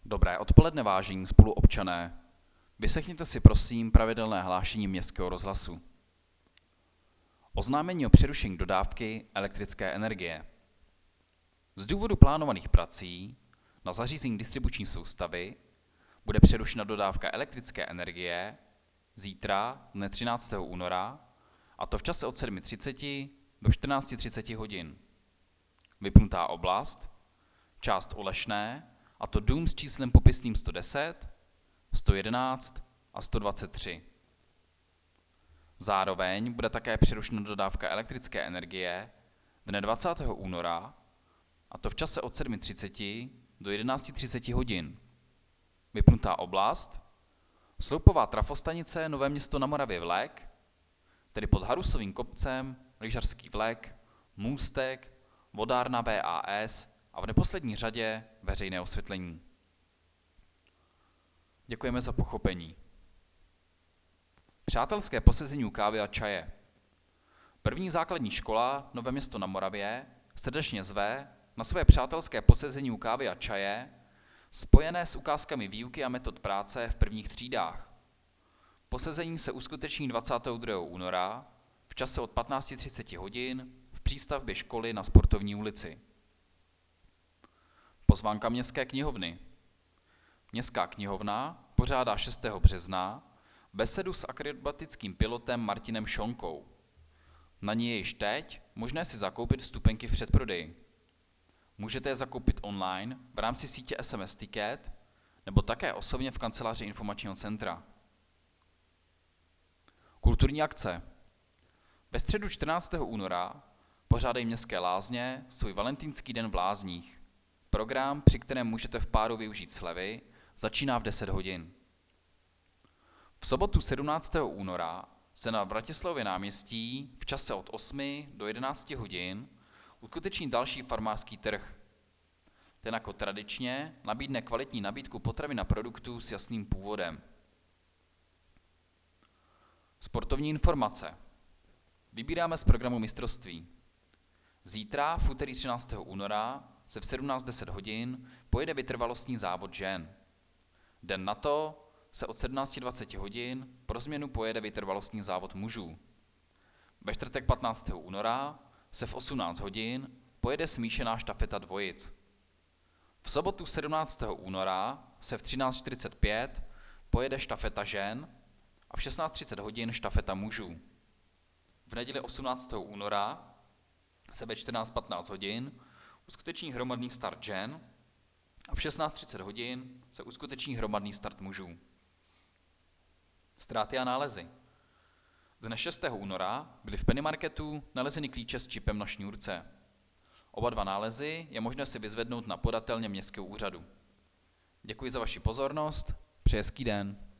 Dobré odpoledne, vážení spoluobčané. Vyslechněte si prosím pravidelné hlášení Městského rozhlasu. Oznámení o přerušení dodávky elektrické energie. Z důvodu plánovaných prací na zařízení distribuční soustavy bude přerušena dodávka elektrické energie zítra, dne 13. února, a to v čase od 7:30 do 14:30 hodin. Vypnutá oblast, část Olešné, a to dům s číslem popisným 110, 111 a 123. Zároveň bude také přerušena dodávka elektrické energie dne 20. února, a to v čase od 7:30 do 11:30 hodin. Vypnutá oblast, sloupová trafostanice Nové Město na Moravě vlek, tedy pod Harusovým kopcem, lyžařský vlek, můstek, vodárna VAS a v neposlední řadě veřejné osvětlení. Děkujeme za pochopení. Přátelské posezení u kávy a čaje. První základní škola Nové Město na Moravě srdečně zve na své přátelské posezení u kávy a čaje, spojené s ukázkami výuky a metod práce v prvních třídách. Posezení se uskuteční 22. února v čase od 15:30 hodin v přístavbě školy na Sportovní ulici. Pozvánka Městské knihovny. Městská knihovna pořádá 6. března besedu s akrobatickým pilotem Martinem Šonkou. Na ní je již teď možné si zakoupit vstupenky v předprodeji. Můžete je zakoupit online v rámci sítě SMS Ticket nebo také osobně v kanceláři informačního centra. Kulturní akce. Ve středu 14. února pořádají Městské lázně svůj valentýnský den v Lázních. Program, při kterém můžete v páru využít slevy, začíná v 10 hodin. V sobotu 17. února se na Vratislavově náměstí v čase od 8 do 11 hodin uskuteční další farmářský trh. Ten jako tradičně nabídne kvalitní nabídku potravin a produktů s jasným původem. Sportovní informace. Vybíráme z programu mistrovství. Zítra, v úterý 13. února, se v 17:10 hodin pojede vytrvalostní závod žen. Den na to se od 17:20 hodin pro změnu pojede vytrvalostní závod mužů. Ve čtvrtek 15. února se v 18 hodin pojede smíšená štafeta dvojic. V sobotu 17. února se v 13:45 pojede štafeta žen a v 16:30 hodin štafeta mužů. V neděli 18. února se ve 14:15 hodin uskuteční hromadný start žen a v 16:30 hodin se uskuteční hromadný start mužů. Ztráty a nálezy. Dne 6. února byly v Pennymarketu nalezeny klíče s čipem na šňůrce. Oba dva nálezy je možné si vyzvednout na podatelně Městského úřadu. Děkuji za vaši pozornost, přeji hezký den.